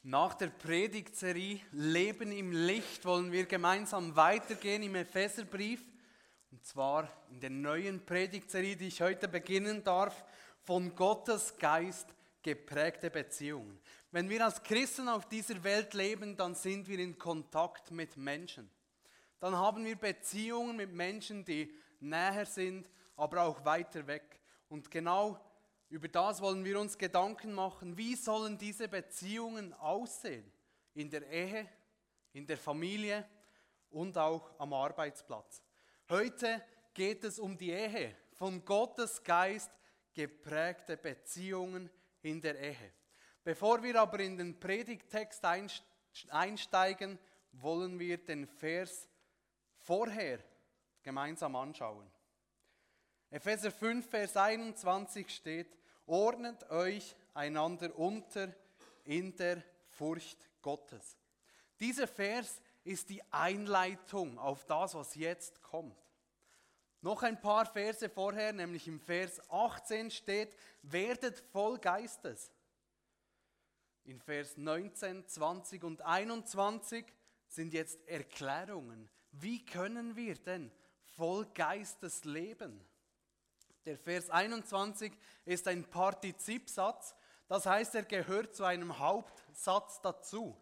Nach der Predigtserie Leben im Licht wollen wir gemeinsam weitergehen im Epheserbrief. Und zwar in der neuen Predigtserie, die ich heute beginnen darf, von Gottes Geist geprägte Beziehungen. Wenn wir als Christen auf dieser Welt leben, dann sind wir in Kontakt mit Menschen. Dann haben wir Beziehungen mit Menschen, die näher sind, aber auch weiter weg. Und genau über das wollen wir uns Gedanken machen. Wie sollen diese Beziehungen aussehen? In der Ehe, in der Familie und auch am Arbeitsplatz. Heute geht es um die Ehe. Von Gottes Geist geprägte Beziehungen in der Ehe. Bevor wir aber in den Predigttext einsteigen, wollen wir den Vers vorher gemeinsam anschauen. Epheser 5, Vers 21 steht: Ordnet euch einander unter in der Furcht Gottes. Dieser Vers ist die Einleitung auf das, was jetzt kommt. Noch ein paar Verse vorher, nämlich im Vers 18 steht: Werdet voll Geistes. In Vers 19, 20 und 21 sind jetzt Erklärungen. Wie können wir denn voll Geistes leben? Der Vers 21 ist ein Partizipsatz, das heißt, er gehört zu einem Hauptsatz dazu.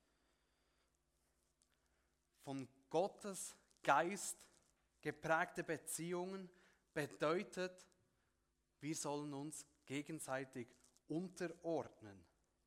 Von Gottes Geist geprägte Beziehungen bedeutet, wir sollen uns gegenseitig unterordnen.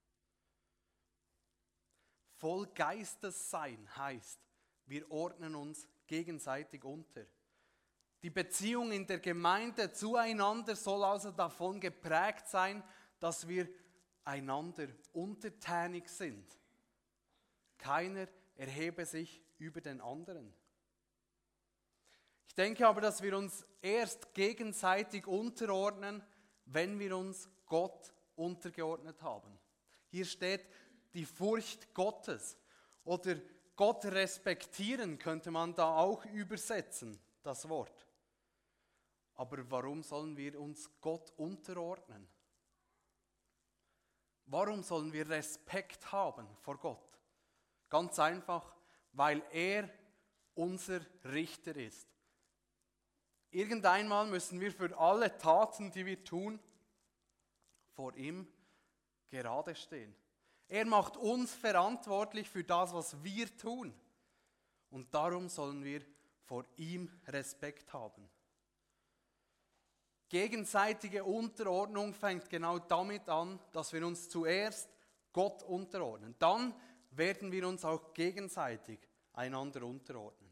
Voll Geistes sein heißt, wir ordnen uns gegenseitig unter. Die Beziehung in der Gemeinde zueinander soll also davon geprägt sein, dass wir einander untertänig sind. Keiner erhebe sich über den anderen. Ich denke aber, dass wir uns erst gegenseitig unterordnen, wenn wir uns Gott untergeordnet haben. Hier steht die Furcht Gottes oder Gott respektieren könnte man da auch übersetzen, das Wort. Aber warum sollen wir uns Gott unterordnen? Warum sollen wir Respekt haben vor Gott? Ganz einfach, weil er unser Richter ist. Irgendeinmal müssen wir für alle Taten, die wir tun, vor ihm gerade stehen. Er macht uns verantwortlich für das, was wir tun. Und darum sollen wir vor ihm Respekt haben. Gegenseitige Unterordnung fängt genau damit an, dass wir uns zuerst Gott unterordnen. Dann werden wir uns auch gegenseitig einander unterordnen.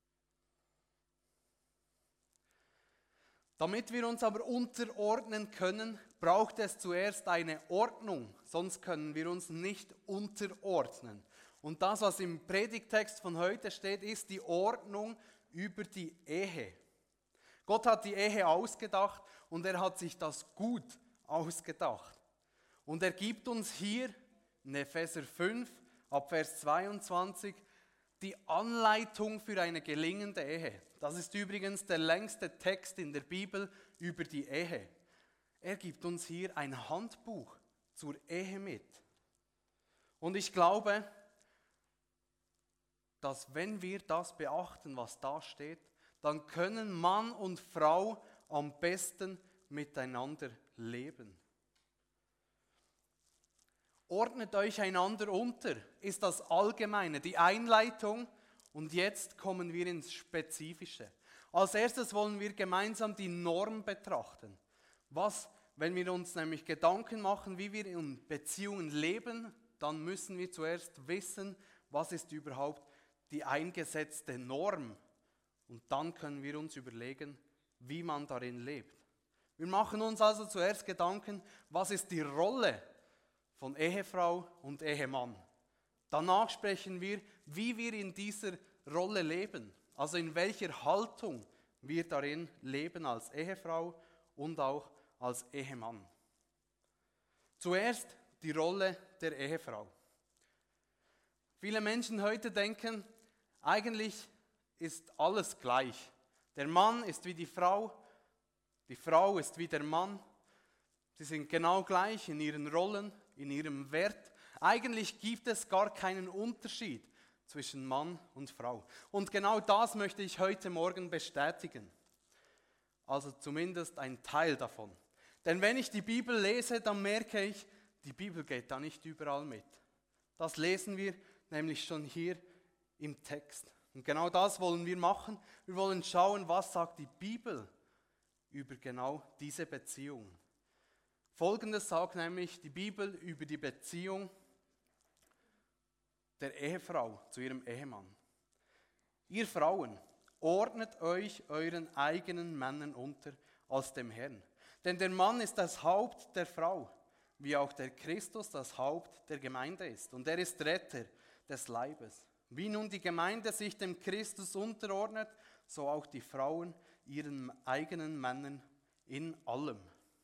Damit wir uns aber unterordnen können, braucht es zuerst eine Ordnung, sonst können wir uns nicht unterordnen. Und das, was im Predigtext von heute steht, ist die Ordnung über die Ehe. Gott hat die Ehe ausgedacht und er hat sich das gut ausgedacht. Und er gibt uns hier in Epheser 5 ab Vers 22 die Anleitung für eine gelingende Ehe. Das ist übrigens der längste Text in der Bibel über die Ehe. Er gibt uns hier ein Handbuch zur Ehe mit. Und ich glaube, dass wenn wir das beachten, was da steht, dann können Mann und Frau am besten miteinander leben. Ordnet euch einander unter, ist das Allgemeine, die Einleitung. Und jetzt kommen wir ins Spezifische. Als erstes wollen wir gemeinsam die Norm betrachten. Was, wenn wir uns nämlich Gedanken machen, wie wir in Beziehungen leben, dann müssen wir zuerst wissen, was ist überhaupt die eingesetzte Norm. Und dann können wir uns überlegen, wie man darin lebt. Wir machen uns also zuerst Gedanken, was ist die Rolle von Ehefrau und Ehemann. Danach sprechen wir, wie wir in dieser Rolle leben, also in welcher Haltung wir darin leben als Ehefrau und auch als Ehemann. Zuerst die Rolle der Ehefrau. Viele Menschen heute denken, eigentlich ist alles gleich. Der Mann ist wie die Frau ist wie der Mann. Sie sind genau gleich in ihren Rollen, in ihrem Wert. Eigentlich gibt es gar keinen Unterschied zwischen Mann und Frau. Und genau das möchte ich heute Morgen bestätigen. Also zumindest ein Teil davon. Denn wenn ich die Bibel lese, dann merke ich, die Bibel geht da nicht überall mit. Das lesen wir nämlich schon hier im Text. Und genau das wollen wir machen. Wir wollen schauen, was sagt die Bibel über genau diese Beziehung. Folgendes sagt nämlich die Bibel über die Beziehung der Ehefrau zu ihrem Ehemann. Ihr Frauen, ordnet euch euren eigenen Männern unter als dem Herrn. Denn der Mann ist das Haupt der Frau, wie auch der Christus das Haupt der Gemeinde ist. Und er ist Retter des Leibes. Wie nun die Gemeinde sich dem Christus unterordnet, so auch die Frauen ihren eigenen Männern in allem.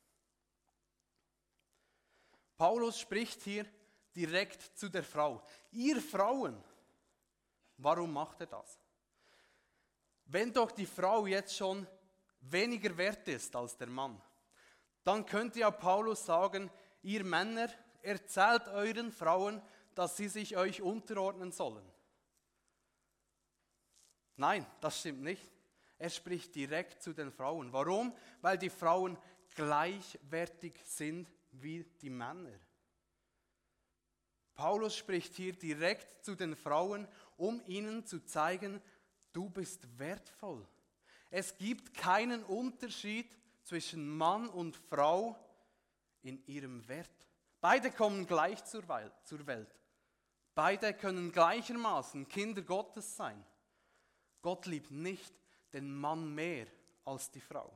Paulus spricht hier direkt zu der Frau. Ihr Frauen, warum macht er das? Wenn doch die Frau jetzt schon weniger wert ist als der Mann, dann könnte ja Paulus sagen, ihr Männer, erzählt euren Frauen, dass sie sich euch unterordnen sollen. Nein, das stimmt nicht. Er spricht direkt zu den Frauen. Warum? Weil die Frauen gleichwertig sind wie die Männer. Paulus spricht hier direkt zu den Frauen, um ihnen zu zeigen, du bist wertvoll. Es gibt keinen Unterschied zwischen Mann und Frau in ihrem Wert. Beide kommen gleich zur Welt. Beide können gleichermaßen Kinder Gottes sein. Gott liebt nicht den Mann mehr als die Frau.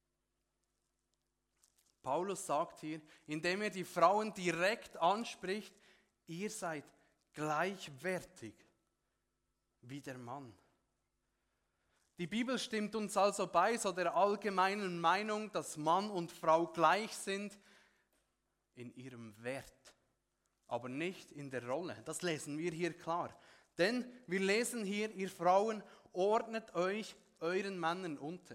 Paulus sagt hier, indem er die Frauen direkt anspricht, ihr seid gleichwertig wie der Mann. Die Bibel stimmt uns also bei, so der allgemeinen Meinung, dass Mann und Frau gleich sind in ihrem Wert, aber nicht in der Rolle. Das lesen wir hier klar. Denn wir lesen hier, ihr Frauen, ordnet euch euren Männern unter.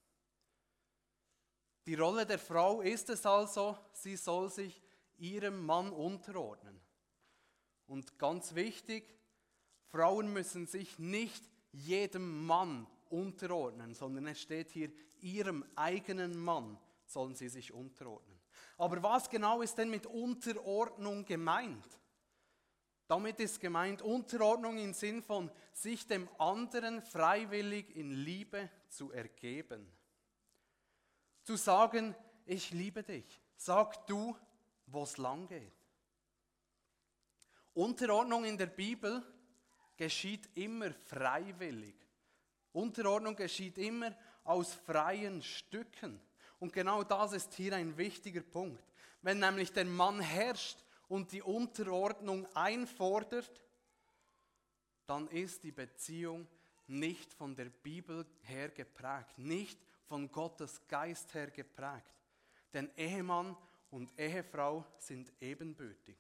Die Rolle der Frau ist es also, sie soll sich ihrem Mann unterordnen. Und ganz wichtig, Frauen müssen sich nicht jedem Mann unterordnen, sondern es steht hier, ihrem eigenen Mann sollen sie sich unterordnen. Aber was genau ist denn mit Unterordnung gemeint? Damit ist gemeint Unterordnung im Sinn von sich dem anderen freiwillig in Liebe zu ergeben. Zu sagen, ich liebe dich, sag du, wo es lang geht. Unterordnung in der Bibel geschieht immer freiwillig. Unterordnung geschieht immer aus freien Stücken. Und genau das ist hier ein wichtiger Punkt. Wenn nämlich der Mann herrscht und die Unterordnung einfordert, dann ist die Beziehung nicht von der Bibel her geprägt, nicht von Gottes Geist her geprägt. Denn Ehemann und Ehefrau sind ebenbürtig.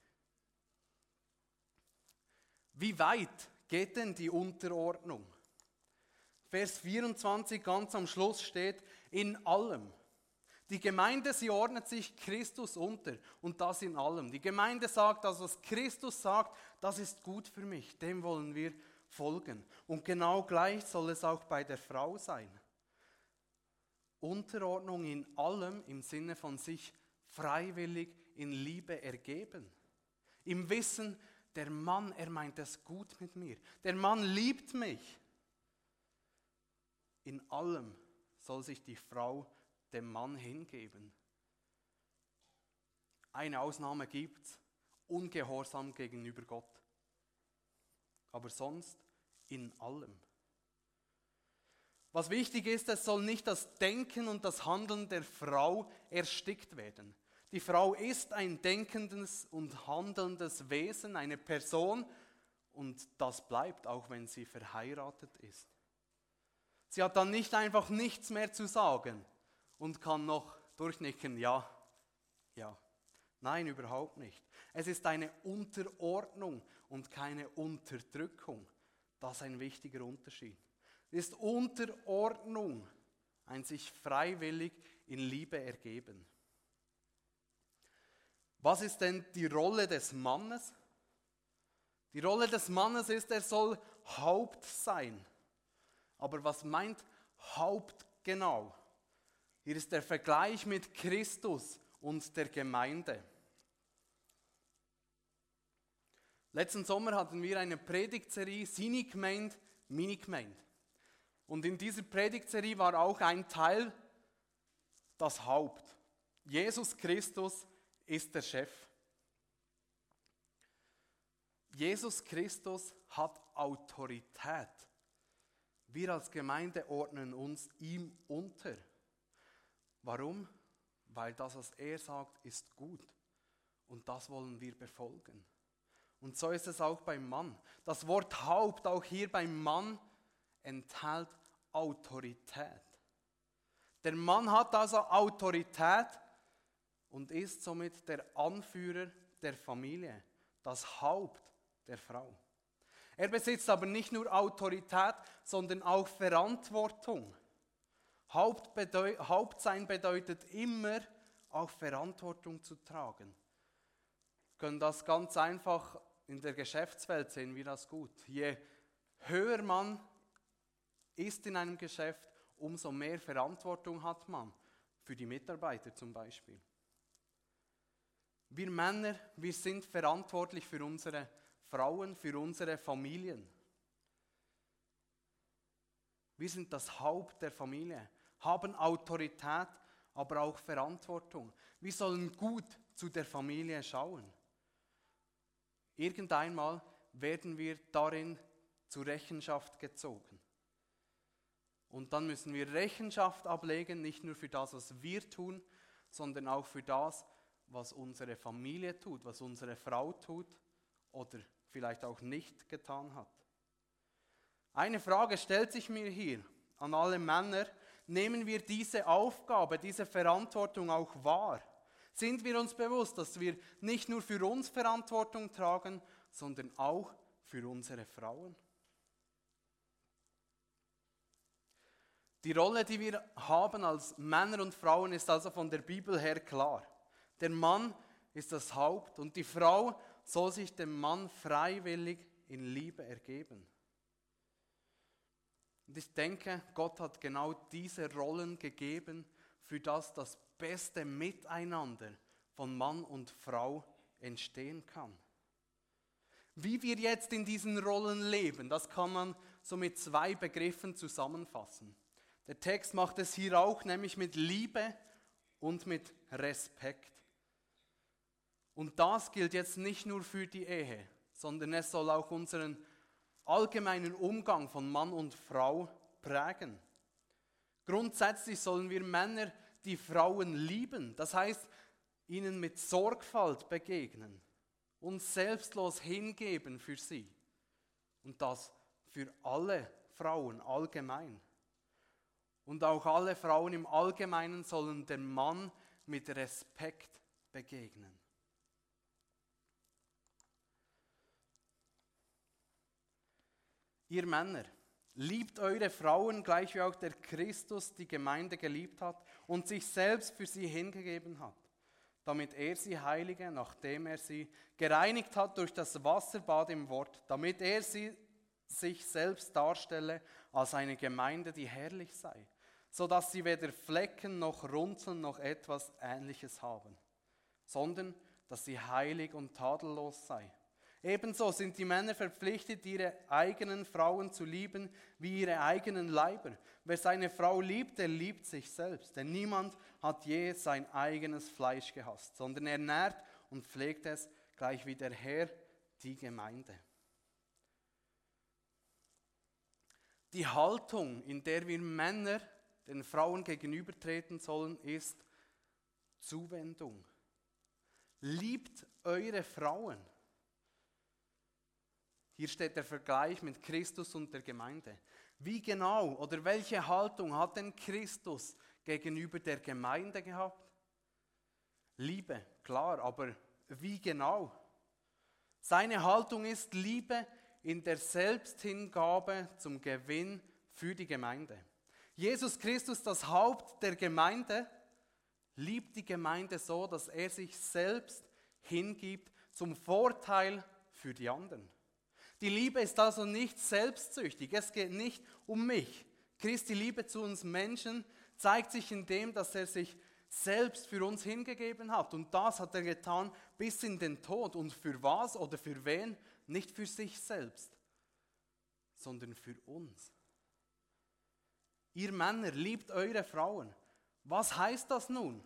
Wie weit geht denn die Unterordnung? Vers 24 ganz am Schluss steht, in allem. Die Gemeinde, sie ordnet sich Christus unter und das in allem. Die Gemeinde sagt, das was Christus sagt, das ist gut für mich, dem wollen wir folgen. Und genau gleich soll es auch bei der Frau sein. Unterordnung in allem im Sinne von sich freiwillig in Liebe ergeben. Im Wissen, der Mann, er meint es gut mit mir. Der Mann liebt mich. In allem soll sich die Frau dem Mann hingeben. Eine Ausnahme gibt es, Ungehorsam gegenüber Gott. Aber sonst in allem. Was wichtig ist, es soll nicht das Denken und das Handeln der Frau erstickt werden. Die Frau ist ein denkendes und handelndes Wesen, eine Person, und das bleibt, auch wenn sie verheiratet ist. Sie hat dann nicht einfach nichts mehr zu sagen und kann noch durchnicken, ja. Nein, überhaupt nicht. Es ist eine Unterordnung und keine Unterdrückung. Das ist ein wichtiger Unterschied. Es ist Unterordnung, ein sich freiwillig in Liebe ergeben. Was ist denn die Rolle des Mannes? Die Rolle des Mannes ist, er soll Haupt sein. Aber was meint Haupt genau? Hier ist der Vergleich mit Christus und der Gemeinde. Letzten Sommer hatten wir eine Predigtserie «Seine Gemeinde, meine Gemeinde». Und in dieser Predigtserie war auch ein Teil das Haupt. Jesus Christus ist der Chef. Jesus Christus hat Autorität. Wir als Gemeinde ordnen uns ihm unter. Warum? Weil das, was er sagt, ist gut. Und das wollen wir befolgen. Und so ist es auch beim Mann. Das Wort Haupt, auch hier beim Mann, enthält Autorität. Der Mann hat also Autorität und ist somit der Anführer der Familie, das Haupt der Frau. Er besitzt aber nicht nur Autorität, sondern auch Verantwortung. Hauptsein bedeutet immer, auch Verantwortung zu tragen. Wir können das ganz einfach in der Geschäftswelt sehen, wie das gut. Je höher man ist in einem Geschäft, umso mehr Verantwortung hat man für die Mitarbeiter zum Beispiel. Wir Männer, wir sind verantwortlich für unsere Frauen, für unsere Familien. Wir sind das Haupt der Familie, haben Autorität, aber auch Verantwortung. Wir sollen gut zu der Familie schauen. Irgendeinmal werden wir darin zur Rechenschaft gezogen. Und dann müssen wir Rechenschaft ablegen, nicht nur für das, was wir tun, sondern auch für das, was unsere Familie tut, was unsere Frau tut oder vielleicht auch nicht getan hat. Eine Frage stellt sich mir hier an alle Männer: Nehmen wir diese Aufgabe, diese Verantwortung auch wahr? Sind wir uns bewusst, dass wir nicht nur für uns Verantwortung tragen, sondern auch für unsere Frauen? Die Rolle, die wir haben als Männer und Frauen, ist also von der Bibel her klar. Der Mann ist das Haupt und die Frau soll sich dem Mann freiwillig in Liebe ergeben. Und ich denke, Gott hat genau diese Rollen gegeben, für das beste Miteinander von Mann und Frau entstehen kann. Wie wir jetzt in diesen Rollen leben, das kann man so mit 2 Begriffen zusammenfassen. Der Text macht es hier auch, nämlich mit Liebe und mit Respekt. Und das gilt jetzt nicht nur für die Ehe, sondern es soll auch unseren allgemeinen Umgang von Mann und Frau prägen. Grundsätzlich sollen wir Männer die Frauen lieben, das heißt, ihnen mit Sorgfalt begegnen, uns selbstlos hingeben für sie. Und das für alle Frauen allgemein. Und auch alle Frauen im Allgemeinen sollen dem Mann mit Respekt begegnen. Ihr Männer, liebt eure Frauen, gleich wie auch der Christus die Gemeinde geliebt hat und sich selbst für sie hingegeben hat, damit er sie heilige, nachdem er sie gereinigt hat durch das Wasserbad im Wort, damit er sie sich selbst darstelle als eine Gemeinde, die herrlich sei, sodass sie weder Flecken noch Runzeln noch etwas Ähnliches haben, sondern dass sie heilig und tadellos sei. Ebenso sind die Männer verpflichtet, ihre eigenen Frauen zu lieben wie ihre eigenen Leiber. Wer seine Frau liebt, der liebt sich selbst. Denn niemand hat je sein eigenes Fleisch gehasst, sondern er nährt und pflegt es, gleich wie der Herr die Gemeinde. Die Haltung, in der wir Männer den Frauen gegenübertreten sollen, ist Zuwendung. Liebt eure Frauen. Hier steht der Vergleich mit Christus und der Gemeinde. Wie genau oder welche Haltung hat denn Christus gegenüber der Gemeinde gehabt? Liebe, klar, aber wie genau? Seine Haltung ist Liebe in der Selbsthingabe zum Gewinn für die Gemeinde. Jesus Christus, das Haupt der Gemeinde, liebt die Gemeinde so, dass er sich selbst hingibt zum Vorteil für die anderen. Die Liebe ist also nicht selbstsüchtig, es geht nicht um mich. Christi Liebe zu uns Menschen zeigt sich in dem, dass er sich selbst für uns hingegeben hat. Und das hat er getan bis in den Tod. Und für was oder für wen? Nicht für sich selbst, sondern für uns. Ihr Männer, liebt eure Frauen. Was heißt das nun?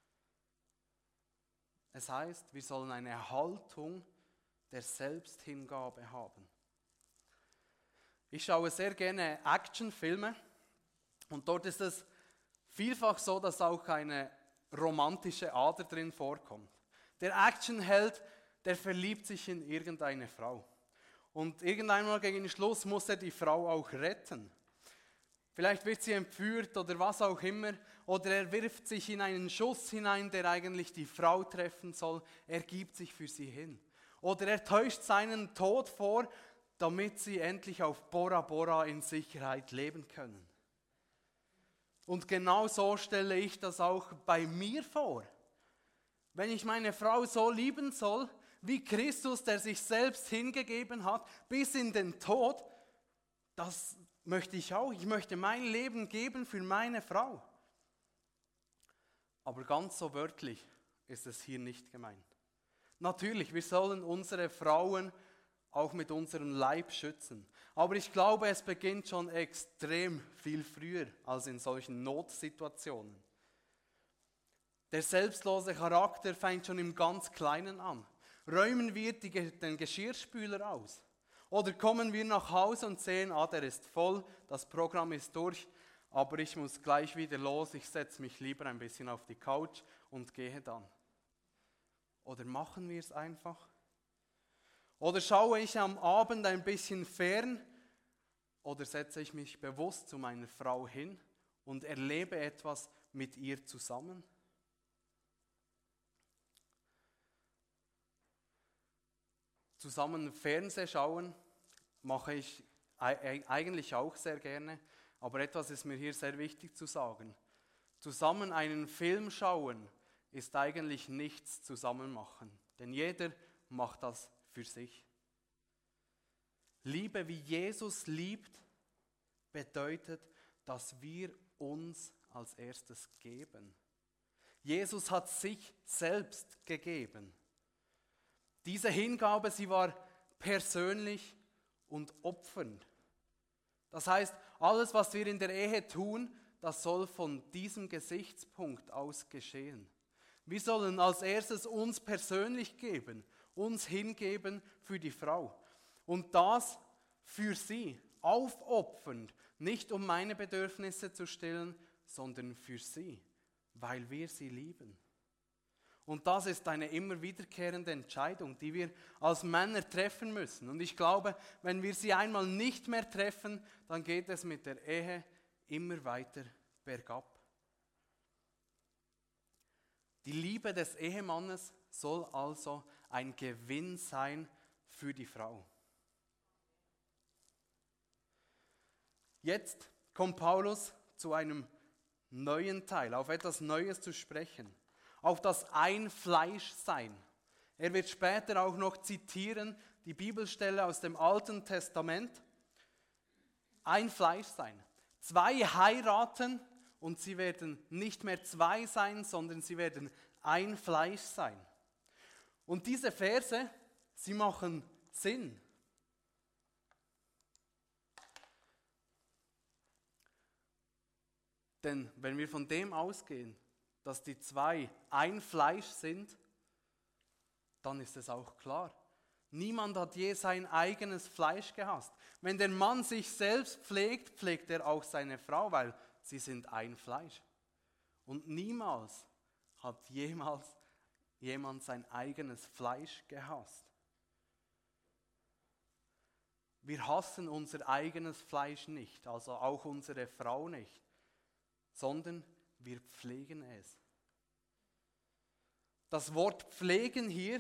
Es heißt, wir sollen eine Haltung der Selbsthingabe haben. Ich schaue sehr gerne Actionfilme und dort ist es vielfach so, dass auch eine romantische Ader drin vorkommt. Der Actionheld, der verliebt sich in irgendeine Frau. Und irgendeinmal gegen den Schluss muss er die Frau auch retten. Vielleicht wird sie entführt oder was auch immer. Oder er wirft sich in einen Schuss hinein, der eigentlich die Frau treffen soll. Er gibt sich für sie hin. Oder er täuscht seinen Tod vor, damit sie endlich auf Bora Bora in Sicherheit leben können. Und genau so stelle ich das auch bei mir vor. Wenn ich meine Frau so lieben soll, wie Christus, der sich selbst hingegeben hat, bis in den Tod, das möchte ich auch. Ich möchte mein Leben geben für meine Frau. Aber ganz so wörtlich ist es hier nicht gemeint. Natürlich, wir sollen unsere Frauen auch mit unserem Leib schützen. Aber ich glaube, es beginnt schon extrem viel früher als in solchen Notsituationen. Der selbstlose Charakter fängt schon im ganz Kleinen an. Räumen wir den Geschirrspüler aus? Oder kommen wir nach Hause und sehen, der ist voll, das Programm ist durch, aber ich muss gleich wieder los, ich setze mich lieber ein bisschen auf die Couch und gehe dann. Oder machen wir es einfach? Oder schaue ich am Abend ein bisschen fern oder setze ich mich bewusst zu meiner Frau hin und erlebe etwas mit ihr zusammen? Zusammen Fernseh schauen mache ich eigentlich auch sehr gerne, aber etwas ist mir hier sehr wichtig zu sagen. Zusammen einen Film schauen ist eigentlich nichts zusammen machen, denn jeder macht das für sich. Liebe, wie Jesus liebt, bedeutet, dass wir uns als erstes geben. Jesus hat sich selbst gegeben. Diese Hingabe, sie war persönlich und opfernd. Das heißt, alles, was wir in der Ehe tun, das soll von diesem Gesichtspunkt aus geschehen. Wir sollen als erstes uns persönlich geben, uns hingeben für die Frau. Und das für sie, aufopfernd, nicht um meine Bedürfnisse zu stillen, sondern für sie, weil wir sie lieben. Und das ist eine immer wiederkehrende Entscheidung, die wir als Männer treffen müssen. Und ich glaube, wenn wir sie einmal nicht mehr treffen, dann geht es mit der Ehe immer weiter bergab. Die Liebe des Ehemannes soll also ein Gewinn sein für die Frau. Jetzt kommt Paulus zu einem neuen Teil, auf etwas Neues zu sprechen. Auf das Ein-Fleisch-Sein. Er wird später auch noch zitieren, die Bibelstelle aus dem Alten Testament. Ein-Fleisch-Sein. 2 heiraten und sie werden nicht mehr 2 sein, sondern sie werden ein Fleisch sein. Und diese Verse, sie machen Sinn. Denn wenn wir von dem ausgehen, dass die 2 ein Fleisch sind, dann ist es auch klar. Niemand hat je sein eigenes Fleisch gehasst. Wenn der Mann sich selbst pflegt, pflegt er auch seine Frau, weil sie sind ein Fleisch. Und niemals hat jemand sein eigenes Fleisch gehasst. Wir hassen unser eigenes Fleisch nicht, also auch unsere Frau nicht, sondern wir pflegen es. Das Wort pflegen hier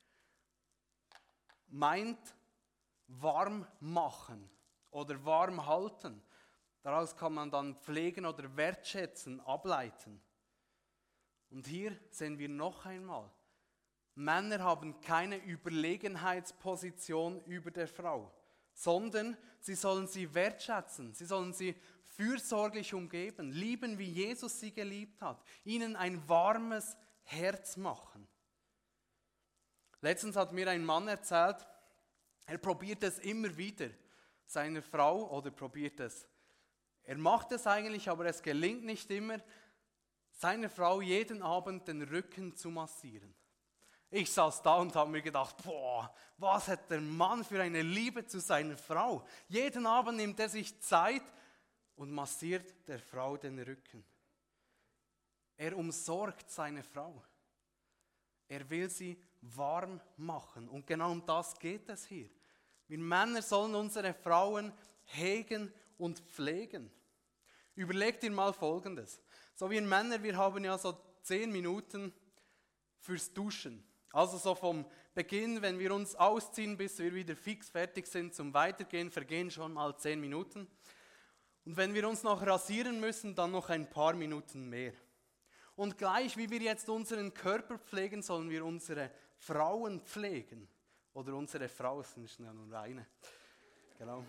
meint warm machen oder warm halten. Daraus kann man dann pflegen oder wertschätzen, ableiten. Und hier sehen wir noch einmal, Männer haben keine Überlegenheitsposition über der Frau. sondern sie sollen sie wertschätzen, sie sollen sie fürsorglich umgeben, lieben, wie Jesus sie geliebt hat, ihnen ein warmes Herz machen. Letztens hat mir ein Mann erzählt, er probiert es immer wieder, seiner Frau, er macht es eigentlich, aber es gelingt nicht immer, seiner Frau jeden Abend den Rücken zu massieren. Ich saß da und habe mir gedacht, boah, was hat der Mann für eine Liebe zu seiner Frau. Jeden Abend nimmt er sich Zeit und massiert der Frau den Rücken. Er umsorgt seine Frau. Er will sie warm machen. Und genau um das geht es hier. Wir Männer sollen unsere Frauen hegen und pflegen. Überleg dir mal Folgendes. So wir Männer, wir haben ja so 10 Minuten fürs Duschen. Also so vom Beginn, wenn wir uns ausziehen, bis wir wieder fix fertig sind zum Weitergehen, vergehen schon mal 10 Minuten. Und wenn wir uns noch rasieren müssen, dann noch ein paar Minuten mehr. Und gleich wie wir jetzt unseren Körper pflegen, sollen wir unsere Frauen pflegen. Oder unsere Frau, es ist ja nur eine. Genau.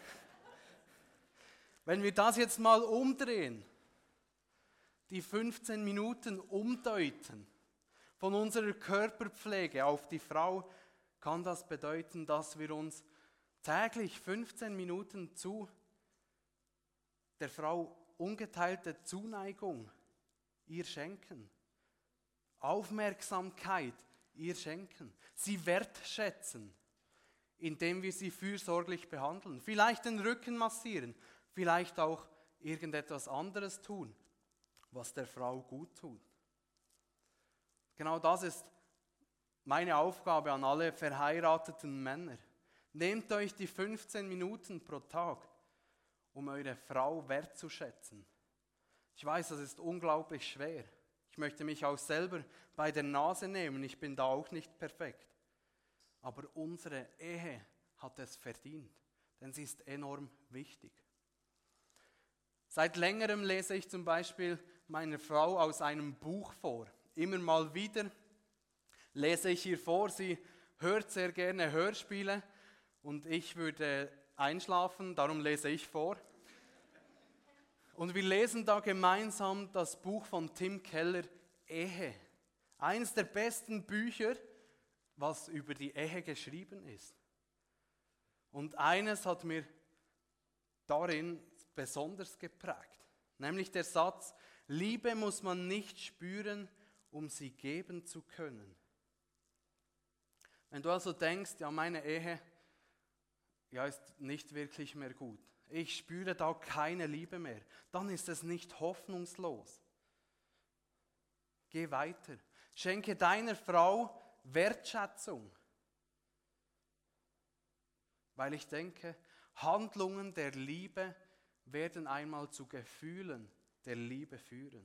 Wenn wir das jetzt mal umdrehen, die 15 Minuten umdeuten, von unserer Körperpflege auf die Frau, kann das bedeuten, dass wir uns täglich 15 Minuten zu der Frau ungeteilte Zuneigung ihr schenken, Aufmerksamkeit ihr schenken, sie wertschätzen, indem wir sie fürsorglich behandeln, vielleicht den Rücken massieren, vielleicht auch irgendetwas anderes tun, was der Frau gut tut. Genau das ist meine Aufgabe an alle verheirateten Männer. Nehmt euch die 15 Minuten pro Tag, um eure Frau wertzuschätzen. Ich weiß, das ist unglaublich schwer. Ich möchte mich auch selber bei der Nase nehmen. Ich bin da auch nicht perfekt. Aber unsere Ehe hat es verdient, denn sie ist enorm wichtig. Seit längerem lese ich zum Beispiel meiner Frau aus einem Buch vor. Immer mal wieder lese ich ihr vor, sie hört sehr gerne Hörspiele und ich würde einschlafen, darum lese ich vor. Und wir lesen da gemeinsam das Buch von Tim Keller, Ehe. Eines der besten Bücher, was über die Ehe geschrieben ist. Und eines hat mir darin besonders geprägt, nämlich der Satz, Liebe muss man nicht spüren, um sie geben zu können. Wenn du also denkst, ja, meine Ehe ist nicht wirklich mehr gut, ich spüre da keine Liebe mehr, dann ist es nicht hoffnungslos. Geh weiter, schenke deiner Frau Wertschätzung, weil ich denke, Handlungen der Liebe werden einmal zu Gefühlen der Liebe führen.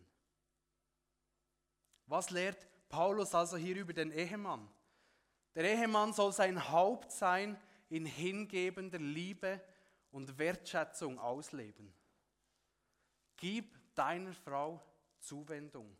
Was lehrt Paulus also hier über den Ehemann? Der Ehemann soll sein Haupt sein, in hingebender Liebe und Wertschätzung ausleben. Gib deiner Frau Zuwendung.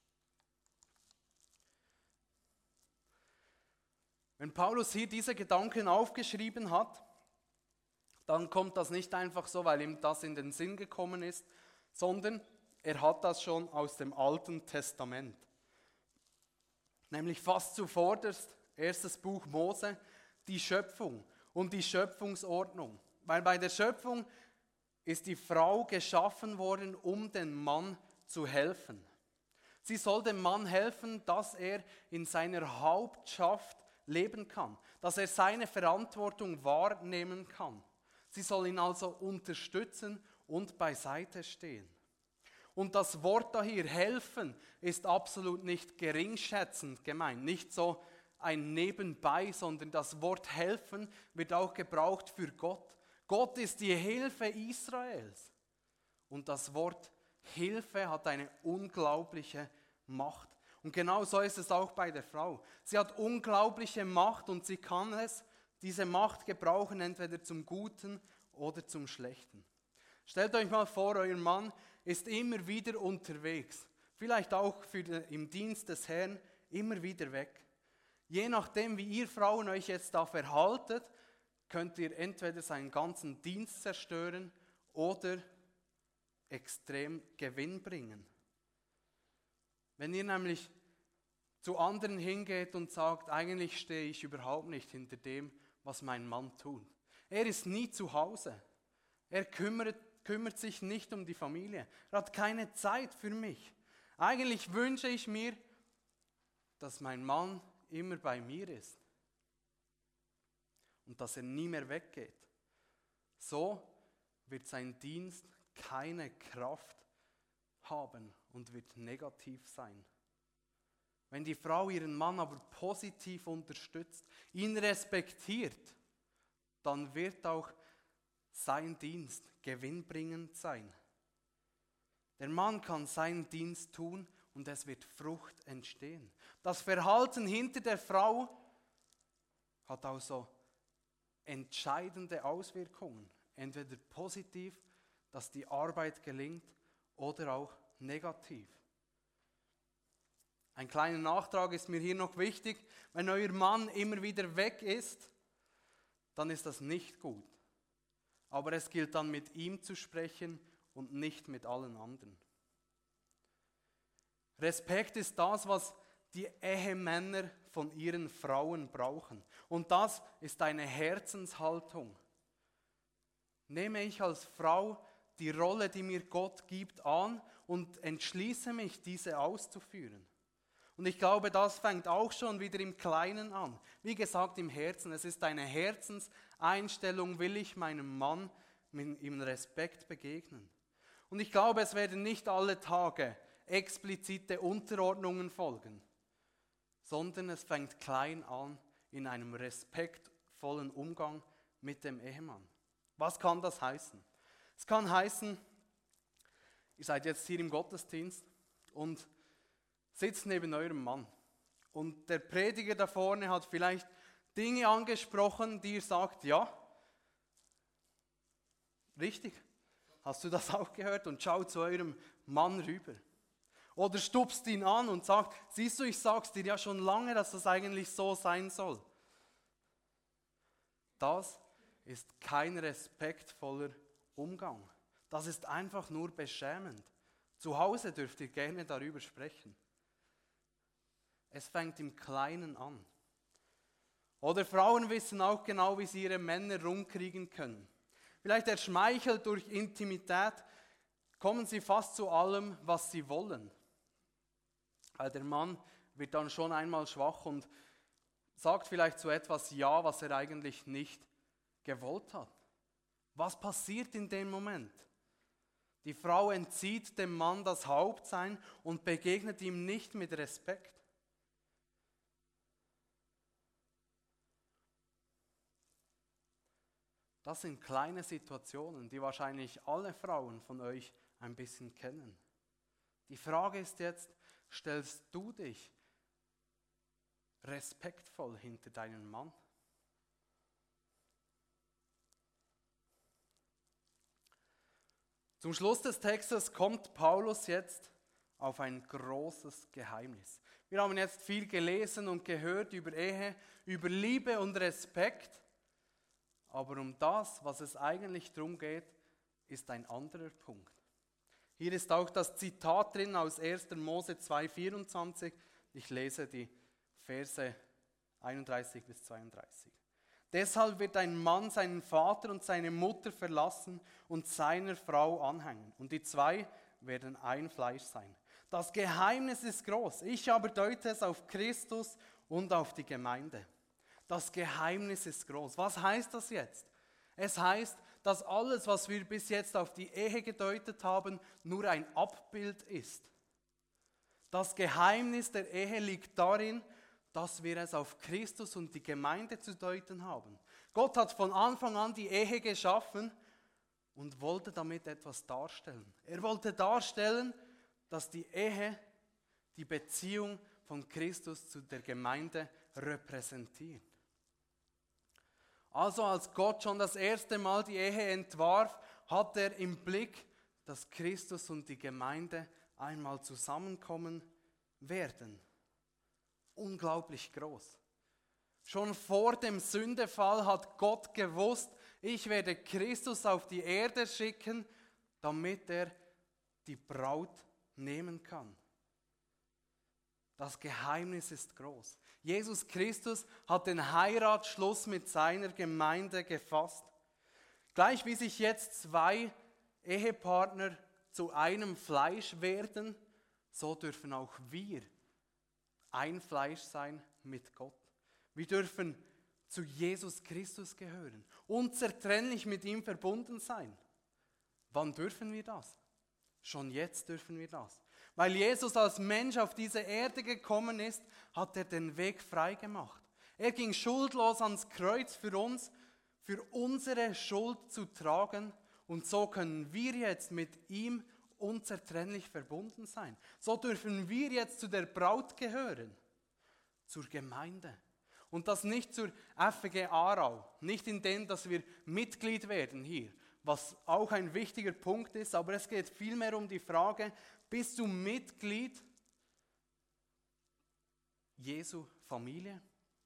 Wenn Paulus hier diese Gedanken aufgeschrieben hat, dann kommt das nicht einfach so, weil ihm das in den Sinn gekommen ist, sondern er hat das schon aus dem Alten Testament. Nämlich fast zuvorderst, erstes Buch Mose, die Schöpfung und die Schöpfungsordnung. Weil bei der Schöpfung ist die Frau geschaffen worden, um dem Mann zu helfen. Sie soll dem Mann helfen, dass er in seiner Hauptschaft leben kann, dass er seine Verantwortung wahrnehmen kann. Sie soll ihn also unterstützen und beiseite stehen. Und das Wort da hier, helfen, ist absolut nicht geringschätzend gemeint, nicht so ein Nebenbei, sondern das Wort helfen wird auch gebraucht für Gott. Gott ist die Hilfe Israels. Und das Wort Hilfe hat eine unglaubliche Macht. Und genau so ist es auch bei der Frau. Sie hat unglaubliche Macht und sie kann diese Macht gebrauchen, entweder zum Guten oder zum Schlechten. Stellt euch mal vor, euer Mann ist immer wieder unterwegs, vielleicht auch im Dienst des Herrn, immer wieder weg. Je nachdem, wie ihr Frauen euch jetzt da verhaltet, könnt ihr entweder seinen ganzen Dienst zerstören oder extrem Gewinn bringen. Wenn ihr nämlich zu anderen hingeht und sagt, eigentlich stehe ich überhaupt nicht hinter dem, was mein Mann tut. Er ist nie zu Hause. Er kümmert sich nicht um die Familie. Er hat keine Zeit für mich. Eigentlich wünsche ich mir, dass mein Mann immer bei mir ist und dass er nie mehr weggeht. So wird sein Dienst keine Kraft haben und wird negativ sein. Wenn die Frau ihren Mann aber positiv unterstützt, ihn respektiert, dann wird auch sein Dienst gewinnbringend sein. Der Mann kann seinen Dienst tun und es wird Frucht entstehen. Das Verhalten hinter der Frau hat also entscheidende Auswirkungen. Entweder positiv, dass die Arbeit gelingt, oder auch negativ. Ein kleiner Nachtrag ist mir hier noch wichtig. Wenn euer Mann immer wieder weg ist, dann ist das nicht gut. Aber es gilt dann mit ihm zu sprechen und nicht mit allen anderen. Respekt ist das, was die Ehemänner von ihren Frauen brauchen. Und das ist eine Herzenshaltung. Nehme ich als Frau die Rolle, die mir Gott gibt, an und entschließe mich, diese auszuführen. Und ich glaube, das fängt auch schon wieder im Kleinen an. Wie gesagt, im Herzen. Es ist eine Herzenseinstellung, will ich meinem Mann im Respekt begegnen. Und ich glaube, es werden nicht alle Tage explizite Unterordnungen folgen, sondern es fängt klein an in einem respektvollen Umgang mit dem Ehemann. Was kann das heißen? Es kann heißen, ihr seid jetzt hier im Gottesdienst und sitzt neben eurem Mann. Und der Prediger da vorne hat vielleicht Dinge angesprochen, die ihr sagt, ja, richtig, hast du das auch gehört? Und schaut zu eurem Mann rüber. Oder stupst ihn an und sagt, siehst du, ich sag's dir ja schon lange, dass das eigentlich so sein soll. Das ist kein respektvoller Umgang. Das ist einfach nur beschämend. Zu Hause dürft ihr gerne darüber sprechen. Es fängt im Kleinen an. Oder Frauen wissen auch genau, wie sie ihre Männer rumkriegen können. Vielleicht erschmeichelt durch Intimität, kommen sie fast zu allem, was sie wollen. Weil der Mann wird dann schon einmal schwach und sagt vielleicht zu etwas Ja, was er eigentlich nicht gewollt hat. Was passiert in dem Moment? Die Frau entzieht dem Mann das Hauptsein und begegnet ihm nicht mit Respekt. Das sind kleine Situationen, die wahrscheinlich alle Frauen von euch ein bisschen kennen. Die Frage ist jetzt, stellst du dich respektvoll hinter deinen Mann? Zum Schluss des Textes kommt Paulus jetzt auf ein großes Geheimnis. Wir haben jetzt viel gelesen und gehört über Ehe, über Liebe und Respekt. Aber um das, was es eigentlich darum geht, ist ein anderer Punkt. Hier ist auch das Zitat drin aus 1. Mose 2,24. Ich lese die Verse 31 bis 32. Deshalb wird ein Mann seinen Vater und seine Mutter verlassen und seiner Frau anhängen. Und die zwei werden ein Fleisch sein. Das Geheimnis ist groß. Ich aber deute es auf Christus und auf die Gemeinde. Das Geheimnis ist groß. Was heißt das jetzt? Es heißt, dass alles, was wir bis jetzt auf die Ehe gedeutet haben, nur ein Abbild ist. Das Geheimnis der Ehe liegt darin, dass wir es auf Christus und die Gemeinde zu deuten haben. Gott hat von Anfang an die Ehe geschaffen und wollte damit etwas darstellen. Er wollte darstellen, dass die Ehe die Beziehung von Christus zu der Gemeinde repräsentiert. Also als Gott schon das erste Mal die Ehe entwarf, hat er im Blick, dass Christus und die Gemeinde einmal zusammenkommen werden. Unglaublich groß. Schon vor dem Sündefall hat Gott gewusst, ich werde Christus auf die Erde schicken, damit er die Braut nehmen kann. Das Geheimnis ist groß. Jesus Christus hat den Heiratsschluss mit seiner Gemeinde gefasst. Gleich wie sich jetzt zwei Ehepartner zu einem Fleisch werden, so dürfen auch wir ein Fleisch sein mit Gott. Wir dürfen zu Jesus Christus gehören, unzertrennlich mit ihm verbunden sein. Wann dürfen wir das? Schon jetzt dürfen wir das. Weil Jesus als Mensch auf diese Erde gekommen ist, hat er den Weg frei gemacht. Er ging schuldlos ans Kreuz für uns, für unsere Schuld zu tragen. Und so können wir jetzt mit ihm unzertrennlich verbunden sein. So dürfen wir jetzt zu der Braut gehören, zur Gemeinde. Und das nicht zur FG Aarau, nicht in dem, dass wir Mitglied werden hier, was auch ein wichtiger Punkt ist, aber es geht vielmehr um die Frage, bist du Mitglied Jesu Familie?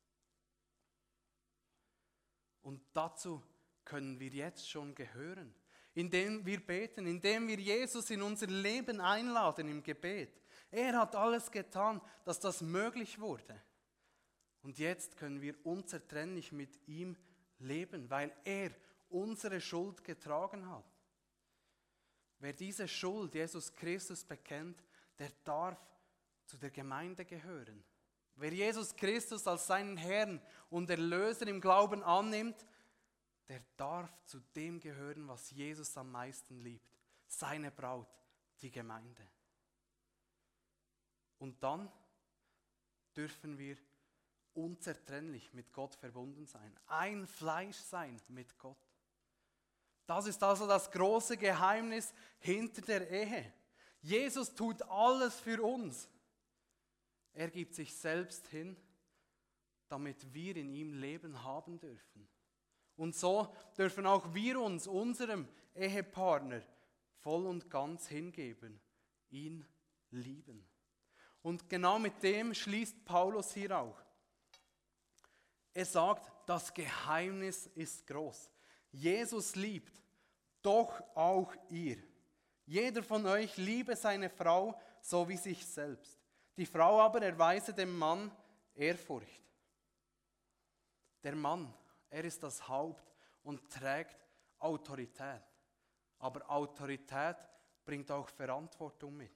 Und dazu können wir jetzt schon gehören, indem wir beten, indem wir Jesus in unser Leben einladen im Gebet. Er hat alles getan, dass das möglich wurde. Und jetzt können wir unzertrennlich mit ihm leben, weil er unsere Schuld getragen hat. Wer diese Schuld Jesus Christus bekennt, der darf zu der Gemeinde gehören. Wer Jesus Christus als seinen Herrn und Erlöser im Glauben annimmt, der darf zu dem gehören, was Jesus am meisten liebt. Seine Braut, die Gemeinde. Und dann dürfen wir unzertrennlich mit Gott verbunden sein. Ein Fleisch sein mit Gott. Das ist also das große Geheimnis hinter der Ehe. Jesus tut alles für uns. Er gibt sich selbst hin, damit wir in ihm Leben haben dürfen. Und so dürfen auch wir uns unserem Ehepartner voll und ganz hingeben, ihn lieben. Und genau mit dem schließt Paulus hier auch. Er sagt, das Geheimnis ist groß. Jesus liebt, doch auch ihr. Jeder von euch liebe seine Frau so wie sich selbst. Die Frau aber erweise dem Mann Ehrfurcht. Der Mann, er ist das Haupt und trägt Autorität. Aber Autorität bringt auch Verantwortung mit.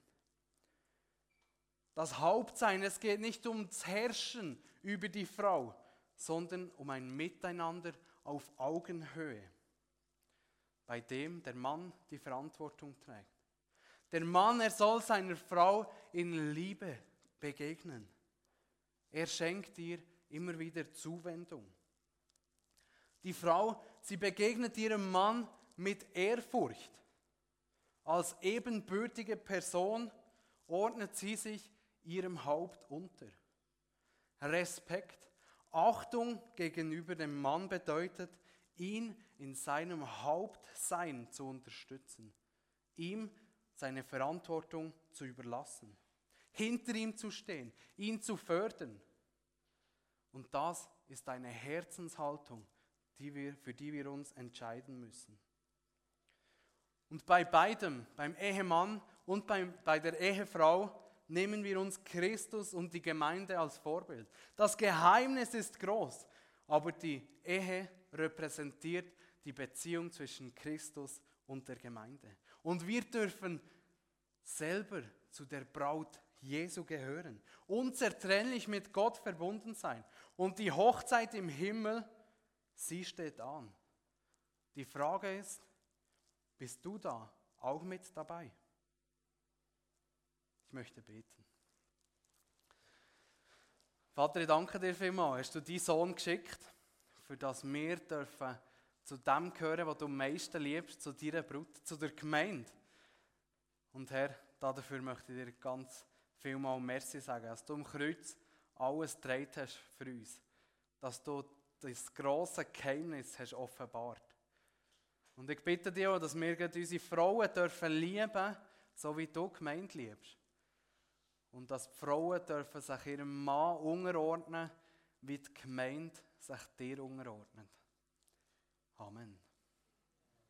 Das Hauptsein, es geht nicht ums Herrschen über die Frau, sondern um ein Miteinander auf Augenhöhe, bei dem der Mann die Verantwortung trägt. Der Mann, er soll seiner Frau in Liebe begegnen. Er schenkt ihr immer wieder Zuwendung. Die Frau, sie begegnet ihrem Mann mit Ehrfurcht. Als ebenbürtige Person ordnet sie sich ihrem Haupt unter. Respekt, Achtung gegenüber dem Mann bedeutet, ihn in seinem Hauptsein zu unterstützen, ihm seine Verantwortung zu überlassen, hinter ihm zu stehen, ihn zu fördern. Und das ist eine Herzenshaltung, für die wir uns entscheiden müssen. Und bei beidem, beim Ehemann und bei der Ehefrau, nehmen wir uns Christus und die Gemeinde als Vorbild. Das Geheimnis ist groß, aber die Ehe repräsentiert die Beziehung zwischen Christus und der Gemeinde. Und wir dürfen selber zu der Braut Jesu gehören, unzertrennlich mit Gott verbunden sein. Und die Hochzeit im Himmel, sie steht an. Die Frage ist, bist du da auch mit dabei? Ich möchte beten. Vater, ich danke dir vielmals. Hast du deinen Sohn geschickt, für das wir dürfen zu dem gehören, was du am meisten liebst, zu deiner Brut, zu der Gemeinde. Und Herr, dafür möchte ich dir ganz vielmals Merci sagen, dass du am Kreuz alles getragen hast für uns. Dass du das grosse Geheimnis hast offenbart. Und ich bitte dich auch, dass wir unsere Frauen dürfen lieben, so wie du die Gemeinde liebst. Und dass die Frauen dürfen sich ihrem Mann unterordnen wie die Gemeinde sich dir unterordnet.